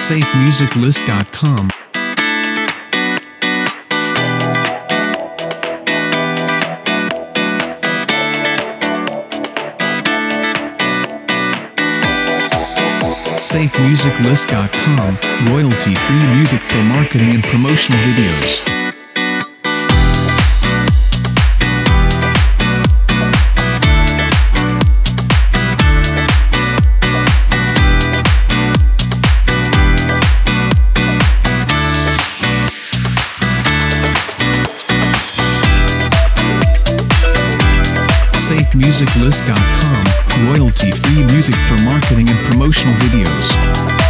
safemusiclist.com. safemusiclist.com, royalty-free music for marketing and promotional videos. safemusiclist.com, royalty-free music for marketing and promotional videos.